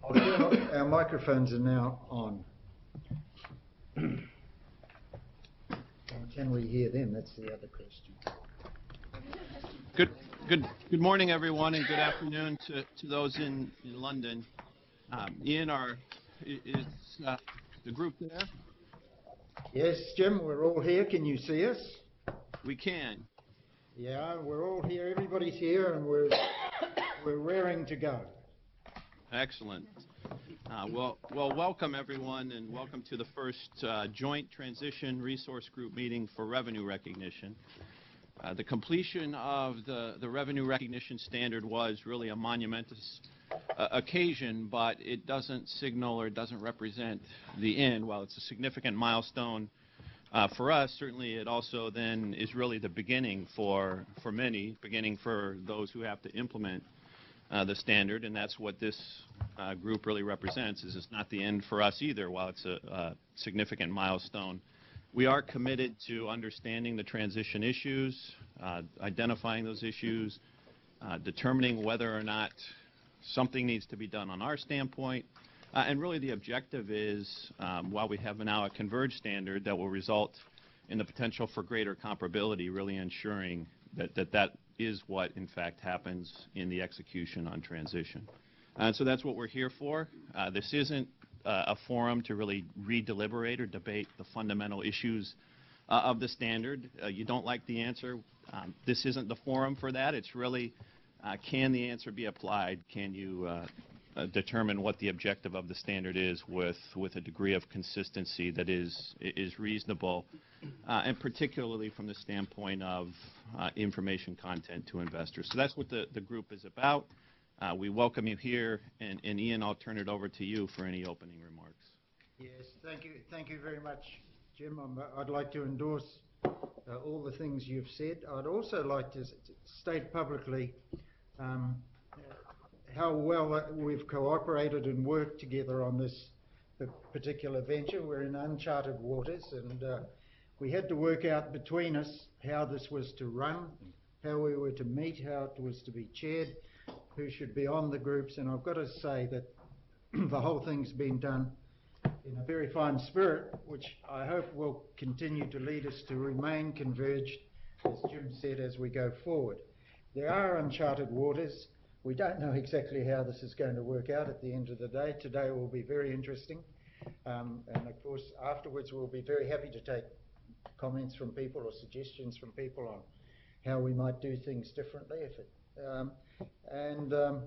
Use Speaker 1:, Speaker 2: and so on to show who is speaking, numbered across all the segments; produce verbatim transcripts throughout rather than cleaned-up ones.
Speaker 1: Our microphones are now on. Can we hear them? That's the other question.
Speaker 2: Good, good, good morning, everyone, and good afternoon to, to those in, in London. Um, Ian, our, is uh, the group there?
Speaker 1: Yes, Jim, we're all here. Can you see us?
Speaker 2: We can.
Speaker 1: Yeah, we're all here. Everybody's here, and we're we're raring to go.
Speaker 2: Excellent. Uh, well, well, welcome everyone, and welcome to the first uh, joint transition resource group meeting for revenue recognition. Uh, the completion of the the revenue recognition standard was really a monumentous uh, occasion, but it doesn't signal or doesn't represent the end. While it's a significant milestone uh, for us, certainly it also then is really the beginning for for many, beginning for those who have to implement Uh, the standard, and that's what this uh, group really represents. Is it's not the end for us either. While it's a, a significant milestone, we are committed to understanding the transition issues, uh, identifying those issues, uh, determining whether or not something needs to be done on our standpoint, uh, and really the objective is, um, while we have now a converged standard that will result in the potential for greater comparability, really ensuring that that, that is what, in fact, happens in the execution on transition. And so that's what we're here for. Uh, this isn't uh, a forum to really re-deliberate or debate the fundamental issues uh, of the standard. Uh, you don't like the answer. Um, this isn't the forum for that. It's really, uh, can the answer be applied? Can you uh, uh, determine what the objective of the standard is with, with a degree of consistency that is, is reasonable, uh, and particularly from the standpoint of uh, information content to investors. So that's what the, the group is about. Uh, we welcome you here, and, and Ian, I'll turn it over to you for any opening remarks.
Speaker 1: Yes, thank you. Thank you very much, Jim. I'm, I'd like to endorse uh, all the things you've said. I'd also like to state publicly um, how well we've cooperated and worked together on this particular venture. We're in uncharted waters, and uh, we had to work out between us how this was to run, how we were to meet, how it was to be chaired, who should be on the groups, and I've got to say that the whole thing's been done in a very fine spirit, which I hope will continue to lead us to remain converged, as Jim said, as we go forward. There are uncharted waters. We don't know exactly how this is going to work out at the end of the day. Today will be very interesting, um, and of course afterwards we'll be very happy to take comments from people or suggestions from people on how we might do things differently. If it, um, and um,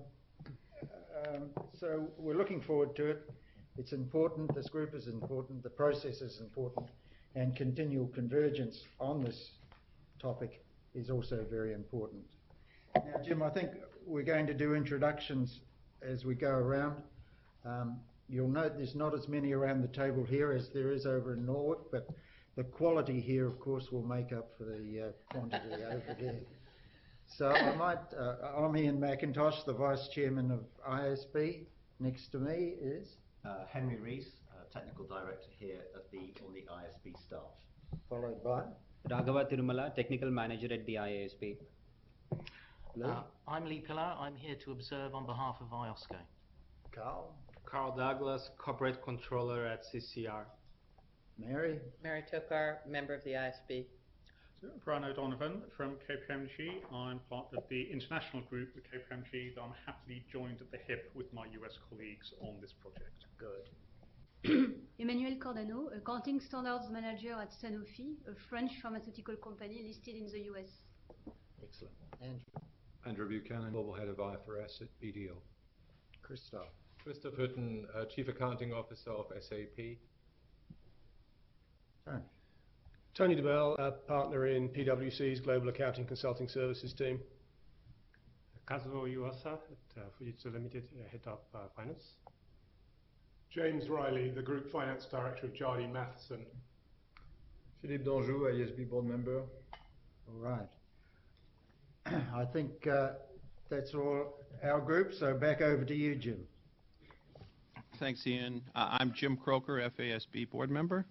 Speaker 1: um, so we're looking forward to it. It's important, this group is important, the process is important, and continual convergence on this topic is also very important. Now, Jim, I think we're going to do introductions as we go around. Um, you'll note there's not as many around the table here as there is over in Norwood, but the quality here, of course, will make up for the uh, quantity over there. So I might, uh, I'm Ian McIntosh, the Vice Chairman of I S B. Next to me is?
Speaker 3: Uh, Henry Rees, uh, Technical Director here at the, on the I S B staff.
Speaker 1: Followed by?
Speaker 4: Raghava Tirumala, Technical Manager at the I A S B.
Speaker 5: Uh, I'm Lee Pillar. I'm here to observe on behalf of I O S C O.
Speaker 1: Carl?
Speaker 6: Carl Douglas, Corporate Controller at C C R.
Speaker 1: Mary?
Speaker 7: Mary Tokar, member of the I S B.
Speaker 8: So, Brian O'Donovan from K P M G. I'm part of the international group at K P M G that I'm happily joined at the hip with my U S colleagues on this project.
Speaker 1: Good.
Speaker 9: Emmanuel Cordano, Accounting Standards Manager at Sanofi, a French pharmaceutical company listed in the U S.
Speaker 1: Excellent. Andrew?
Speaker 10: Andrew Buchanan, Global Head of I F R S at B D O.
Speaker 1: Christoph?
Speaker 10: Christoph Hutten, uh, Chief Accounting Officer of S A P.
Speaker 1: Tony?
Speaker 11: Tony DeBell, uh, partner in P W C's Global Accounting Consulting Services team.
Speaker 12: Kazuo Yuasa at uh, Fujitsu Limited, uh, Head of uh, Finance.
Speaker 13: James Riley, the Group Finance Director of Jardine Matheson.
Speaker 14: Philippe Danjou, I S B Board Member.
Speaker 1: All right. I think uh, that's all our group, so back over to you, Jim.
Speaker 2: Thanks, Ian. Uh, I'm Jim Croker, F A S B Board Member.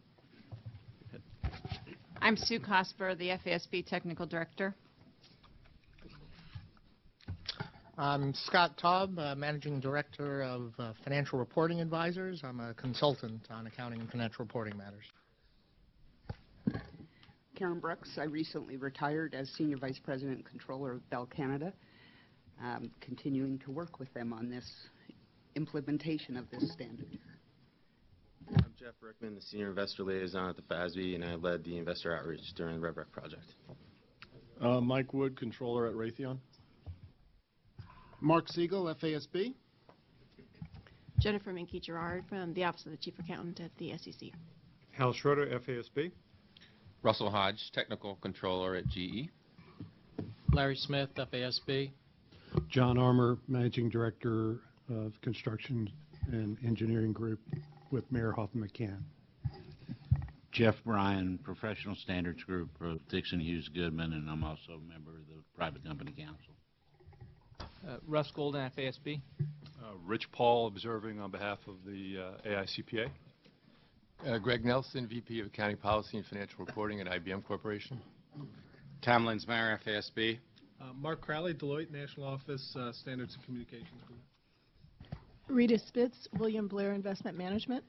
Speaker 7: I'm Sue Cosper, the F A S B Technical Director.
Speaker 15: I'm Scott Taub, uh, Managing Director of uh, Financial Reporting Advisors. I'm a consultant on accounting and financial reporting matters.
Speaker 16: Karen Brooks. I recently retired as Senior Vice President and Controller of Bell Canada, um, continuing to work with them on this implementation of this standard.
Speaker 17: I'm Jeff Rickman, the Senior Investor Liaison at the F A S B, and I led the investor outreach during the RevRec project.
Speaker 18: Uh, Mike Wood, Controller at Raytheon.
Speaker 19: Mark Siegel, F A S B.
Speaker 20: Jennifer Menke-Gerard from the Office of the Chief Accountant at the S E C.
Speaker 21: Hal Schroeder, F A S B.
Speaker 22: Russell Hodge, Technical Controller at G E.
Speaker 23: Larry Smith, F A S B.
Speaker 24: John Armour, Managing Director of Construction and Engineering Group with Mayer Hoffman McCann.
Speaker 25: Jeff Bryan, Professional Standards Group of Dixon Hughes Goodman, and I'm also a member of the Private Company Council.
Speaker 26: Uh, Russ Golden, F A S B.
Speaker 27: Uh, Rich Paul, observing on behalf of the uh, A I C P A.
Speaker 10: Uh, Greg Nelson, V P of Accounting Policy and Financial Reporting at I B M Corporation.
Speaker 22: Tom Linsmeyer, F A S B.
Speaker 11: Uh, Mark Crowley, Deloitte National Office, uh, Standards and Communications Group.
Speaker 28: Rita Spitz, William Blair Investment Management.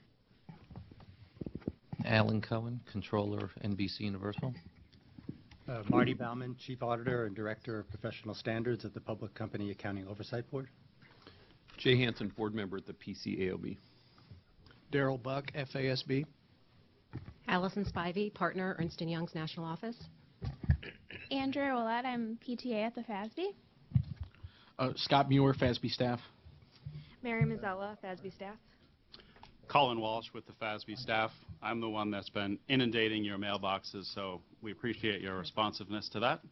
Speaker 29: Alan Cohen, Controller, N B C Universal.
Speaker 30: Uh, Marty Bauman, Chief Auditor and Director of Professional Standards at the Public Company Accounting Oversight Board.
Speaker 2: Jay Hansen, Board Member at the P C A O B.
Speaker 19: Daryl Buck, F A S B.
Speaker 31: Allison Spivey, Partner, Ernst and Young's National Office.
Speaker 32: Andrea Willett, I'm P T A at the F A S B.
Speaker 19: Uh, Scott Muir, F A S B staff.
Speaker 32: Mary Mazzella, F A S B staff.
Speaker 33: Colin Walsh with the F A S B staff. I'm the one that's been inundating your mailboxes, so we appreciate your responsiveness to that.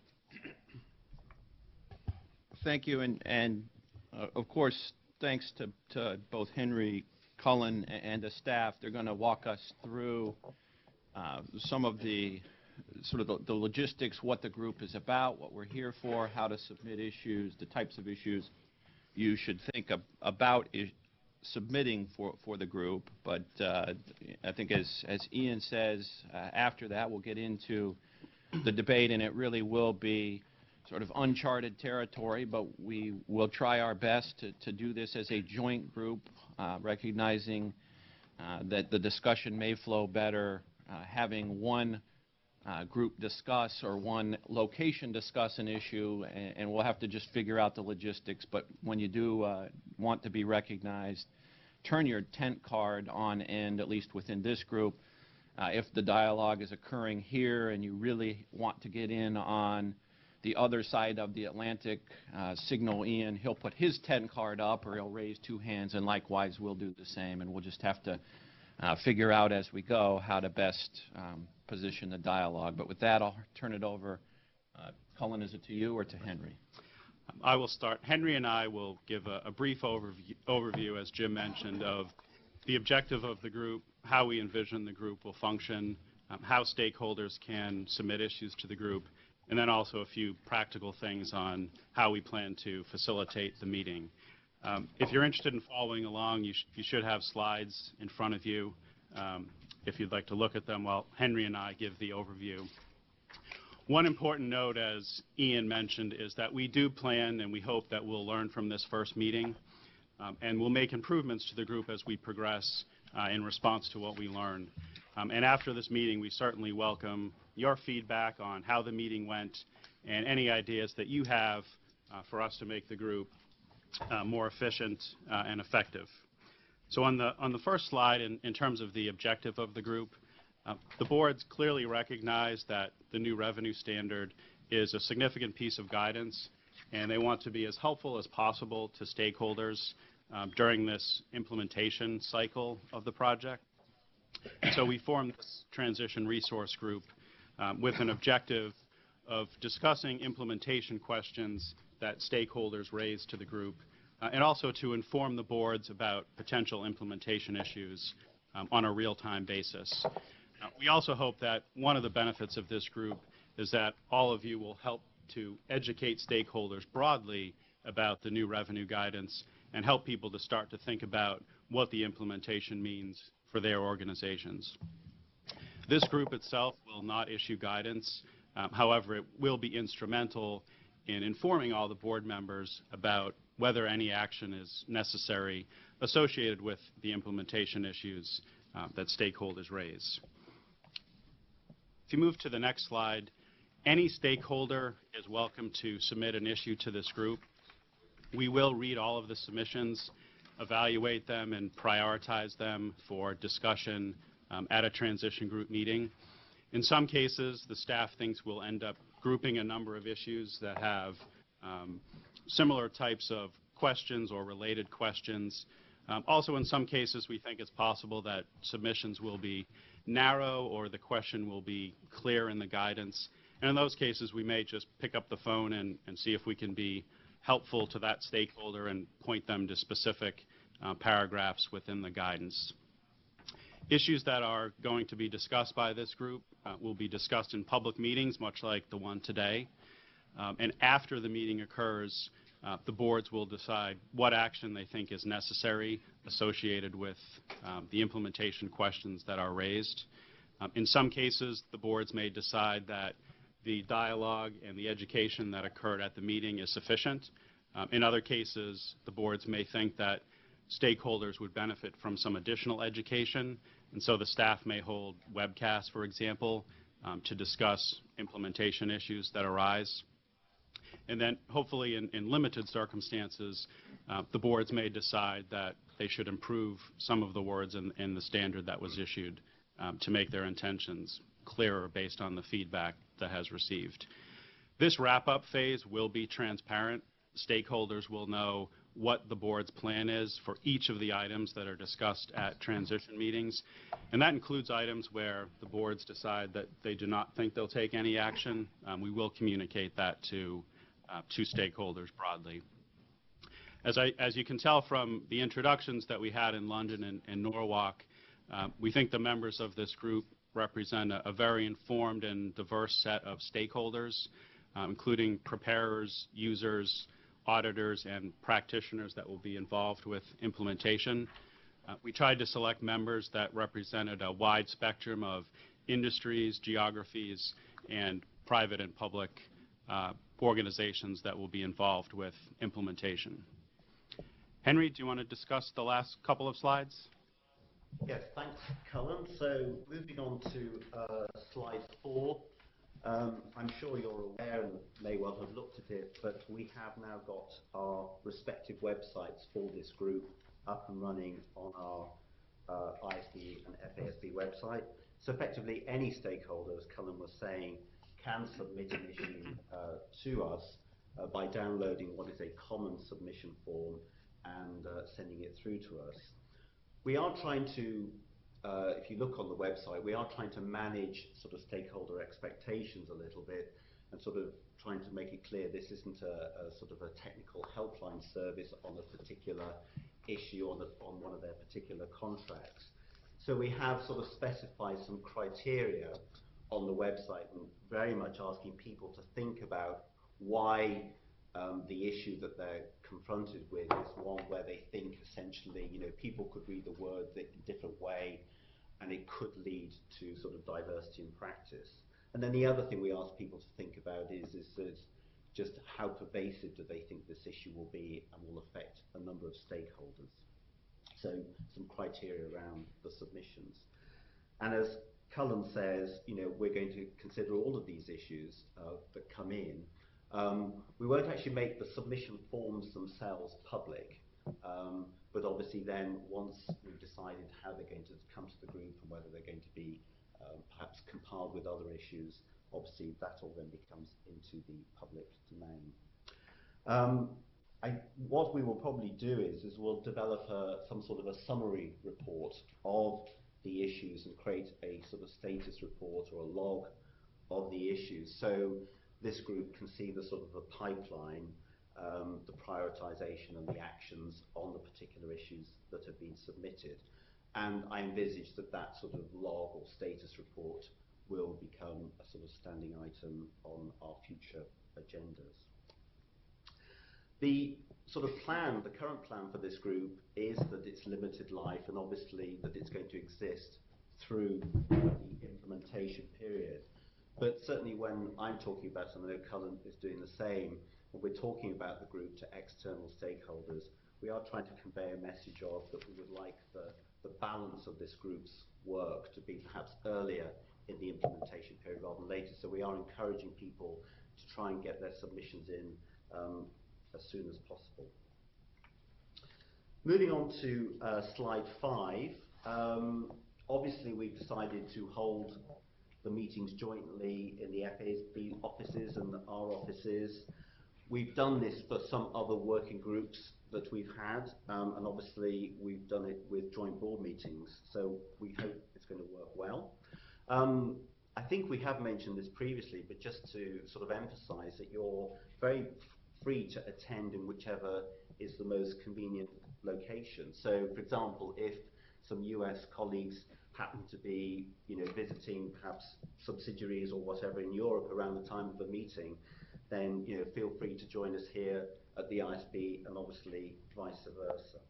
Speaker 2: Thank you, and, and uh, of course, thanks to, to both Henry, Cullen, and the staff. They're going to walk us through uh, some of the sort of the, the logistics, what the group is about, what we're here for, how to submit issues, the types of issues you should think of, about is submitting for, for the group. But uh, I think as, as Ian says, uh, after that we'll get into the debate, and it really will be sort of uncharted territory, but we will try our best to, to do this as a joint group, uh, recognizing uh, that the discussion may flow better uh, having one uh, group discuss or one location discuss an issue, and, and we'll have to just figure out the logistics. But when you do uh, want to be recognized, turn your tent card on end, at least within this group. Uh, if the dialogue is occurring here and you really want to get in on the other side of the Atlantic, uh, signal Ian. He'll put his tent card up, or he'll raise two hands, and likewise we'll do the same. And we'll just have to uh, figure out as we go how to best um, position the dialogue. But with that, I'll turn it over. Uh, Cullen, is it to you or to Henry?
Speaker 33: I will start. Henry and I will give a, a brief overview, overview, as Jim mentioned, of the objective of the group, how we envision the group will function, um, how stakeholders can submit issues to the group, and then also a few practical things on how we plan to facilitate the meeting. Um, if you're interested in following along, you, sh you should have slides in front of you um, if you'd like to look at them while Henry and I give the overview. One important note, as Ian mentioned, is that we do plan and we hope that we'll learn from this first meeting, um, and we'll make improvements to the group as we progress uh, in response to what we learn. Um, and after this meeting, we certainly welcome your feedback on how the meeting went and any ideas that you have uh, for us to make the group uh, more efficient uh, and effective. So on the, on the first slide, in, in terms of the objective of the group, uh, the boards clearly recognize that the new revenue standard is a significant piece of guidance, and they want to be as helpful as possible to stakeholders um, during this implementation cycle of the project. And so we formed this transition resource group um, with an objective of discussing implementation questions that stakeholders raise to the group, uh, and also to inform the boards about potential implementation issues um, on a real-time basis. Uh, we also hope that one of the benefits of this group is that all of you will help to educate stakeholders broadly about the new revenue guidance and help people to start to think about what the implementation means for their organizations. This group itself will not issue guidance. Um, however, it will be instrumental in informing all the board members about whether any action is necessary associated with the implementation issues uh, that stakeholders raise. If you move to the next slide, any stakeholder is welcome to submit an issue to this group. We will read all of the submissions, evaluate them, and prioritize them for discussion um, at a transition group meeting. In some cases, the staff thinks we'll end up grouping a number of issues that have um, similar types of questions or related questions. Um, also, in some cases, we think it's possible that submissions will be narrow or the question will be clear in the guidance. And in those cases, we may just pick up the phone and, and see if we can be helpful to that stakeholder and point them to specific uh, paragraphs within the guidance. Issues that are going to be discussed by this group uh, will be discussed in public meetings, much like the one today. Um, and after the meeting occurs, uh, the boards will decide what action they think is necessary associated with um, the implementation questions that are raised. Um, in some cases, the boards may decide that the dialogue and the education that occurred at the meeting is sufficient. Um, in other cases, the boards may think that stakeholders would benefit from some additional education, and so the staff may hold webcasts, for example, um, to discuss implementation issues that arise. And then hopefully in, in limited circumstances, uh, the boards may decide that they should improve some of the words in, in the standard that was issued um, to make their intentions clearer based on the feedback that has received. This wrap-up phase will be transparent. Stakeholders will know what the board's plan is for each of the items that are discussed at transition meetings. And that includes items where the boards decide that they do not think they'll take any action. Um, we will communicate that to, uh, to stakeholders broadly. As, I, as you can tell from the introductions that we had in London and, and Norwalk, uh, we think the members of this group represent a, a very informed and diverse set of stakeholders, uh, including preparers, users, auditors, and practitioners that will be involved with implementation. Uh, we tried to select members that represented a wide spectrum of industries, geographies, and private and public uh, organizations that will be involved with implementation. Henry, do you want to discuss the last couple of slides?
Speaker 1: Yes, thanks, Cullen. So moving on to uh, slide four. Um, I'm sure you're aware and may well have looked at it, but we have now got our respective websites for this group up and running on our uh, I S B and F A S B website. So effectively, any stakeholder, as Cullen was saying, can submit an issue uh, to us uh, by downloading what is a common submission form and uh, sending it through to us. We are trying to Uh, if you look on the website, we are trying to manage sort of stakeholder expectations a little bit and sort of trying to make it clear this isn't a, a sort of a technical helpline service on a particular issue on, a, on one of their particular contracts. So we have sort of specified some criteria on the website and very much asking people to think about why um, the issue that they're confronted with is one where they think essentially, you know, people could read the words in a different way and it could lead to sort of diversity in practice. And then the other thing we ask people to think about is, is, is just how pervasive do they think this issue will be and will affect a number of stakeholders. So some criteria around the submissions. And as Cullen says, you know, we're going to consider all of these issues uh, that come in. Um, we won't actually make the submission forms themselves public, um, but obviously then once we've decided how they're going to come to the group and whether they're going to be um, perhaps compiled with other issues, obviously that all then becomes into the public domain. Um, I, what we will probably do is, is we'll develop a, some sort of a summary report of the issues and create a sort of status report or a log of the issues. So this group can see the sort of the pipeline, um, the prioritization and the actions on the particular issues that have been submitted. And I envisage that that sort of log or status report will become a sort of standing item on our future agendas. The sort of plan, the current plan for this group is that it's limited life and obviously that it's going to exist through uh, the implementation period. But certainly when I'm talking about it, and I know Cullen is doing the same, when we're talking about the group to external stakeholders, we are trying to convey a message of that we would like the, the balance of this group's work to be perhaps earlier in the implementation period rather than later. So we are encouraging people to try and get their submissions in um, as soon as possible. Moving on to uh, slide five, um, obviously we've decided to hold the meetings jointly in the F A S B offices and our offices. We've done this for some other working groups that we've had, um, and obviously we've done it with joint board meetings, so we hope it's going to work well. Um, I think we have mentioned this previously, but just to sort of emphasize that you're very free to attend in whichever is the most convenient location. So, for example, if some U S colleagues happen to be, you know, visiting perhaps subsidiaries or whatever in Europe around the time of the meeting, then, you know, feel free to join us here at the I S B and obviously vice versa.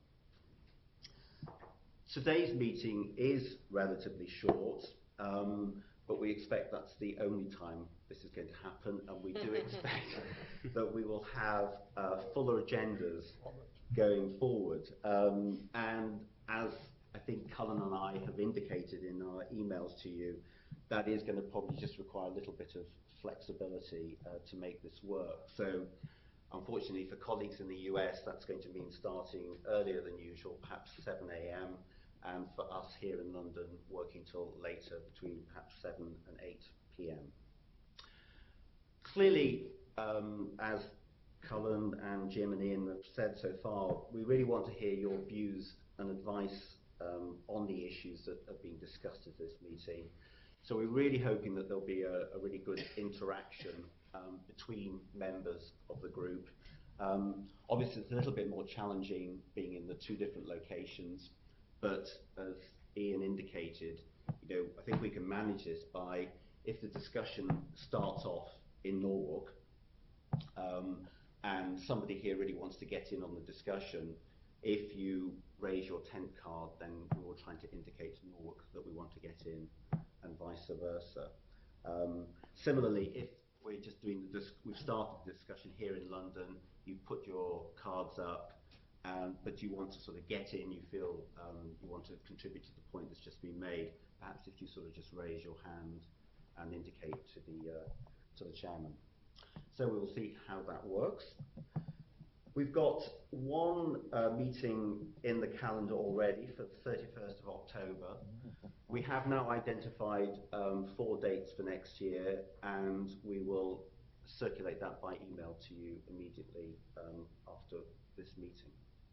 Speaker 1: Today's meeting is relatively short, um, but we expect that's the only time this is going to happen, and we do expect that we will have uh, fuller agendas going forward. Um, and as I think Cullen and I have indicated in our emails to you, that is going to probably just require a little bit of flexibility uh, to make this work. So unfortunately for colleagues in the U S, that's going to mean starting earlier than usual, perhaps seven A M, and for us here in London, working till later, between perhaps seven and eight P M Clearly, um, as Cullen and Jim and Ian have said so far, we really want to hear your views and advice um, on the issues that have been discussed at this meeting. So we're really hoping that there'll be a, a really good interaction um, between members of the group. Um, obviously, it's a little bit more challenging being in the two different locations, but as Ian indicated, you know, I think we can manage this by, if the discussion starts off in Norwalk, um, and somebody here really wants to get in on the discussion, if you raise your tent card, then we will try to indicate to Norwalk that we want to get in, and vice versa. Um, similarly, if we're just doing the, dis we've started the discussion here in London, you put your cards up, um, but you want to sort of get in, you feel um, you want to contribute to the point that's just been made, perhaps if you sort of just raise your hand and indicate to the, uh, to the chairman. So we will see how that works. We've got one uh, meeting in the calendar already for the thirty-first of October. We have now identified um, four dates for next year, and we will circulate that by email to you immediately um, after this meeting.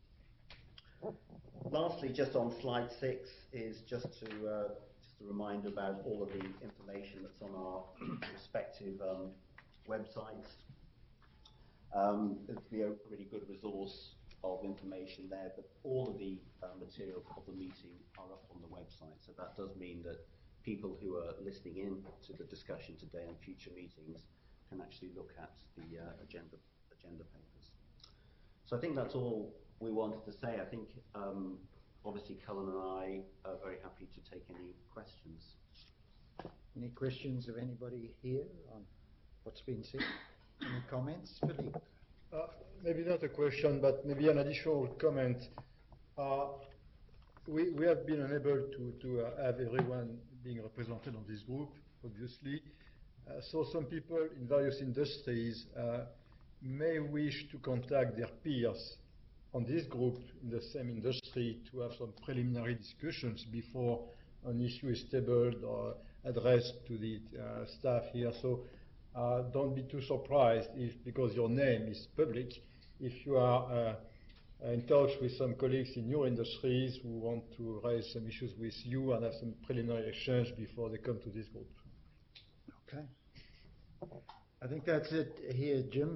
Speaker 1: Lastly, just on slide six is just to uh, just a reminder about all of the information that's on our respective um, websites. Um, it'll be a really good resource of information there, but all of the uh, material of the meeting are up on the website. So that does mean that people who are listening in to the discussion today and future meetings can actually look at the uh, agenda agenda papers. So I think that's all we wanted to say. I think um, obviously Cullen and I are very happy to take any questions.
Speaker 3: Any questions of anybody here on what's been said? Any comments, Philippe?
Speaker 4: Uh, maybe not a question, but maybe an additional comment. Uh, we, we have been unable to, to uh, have everyone being represented on this group, obviously. Uh, so some people in various industries uh, may wish to contact their peers on this group in the same industry to have some preliminary discussions before an issue is tabled or addressed to the uh, staff here. So uh, don't be too surprised if, because your name is public, if you are uh, in touch with some colleagues in your industries who want to raise some issues with you and have some preliminary exchange before they come to this group.
Speaker 3: Okay. I think that's it here, Jim.